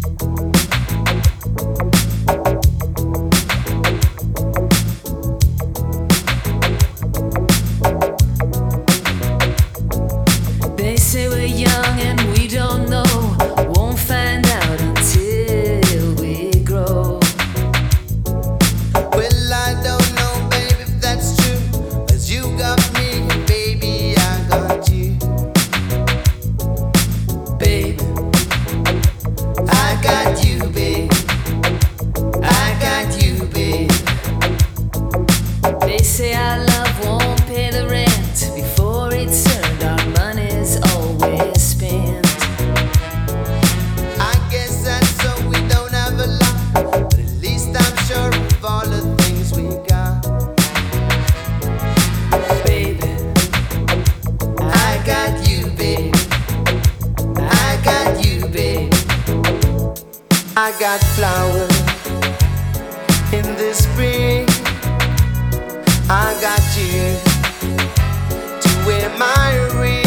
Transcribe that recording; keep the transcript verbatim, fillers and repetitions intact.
They say we're young and we don't know, won't find out until we grow. Well, I don't know, baby, if that's true, 'cause you got me, and baby, I got you. Babe, I got you, babe. I got you, babe. they say our love won't pay the rent before it's earned. Our money's always spent. I guess that's so we don't have a lot, but at least I'm sure of all the things we got. Baby, I got you, babe. I got you, babe. I got flowers in the spring. I got you to wear my ring.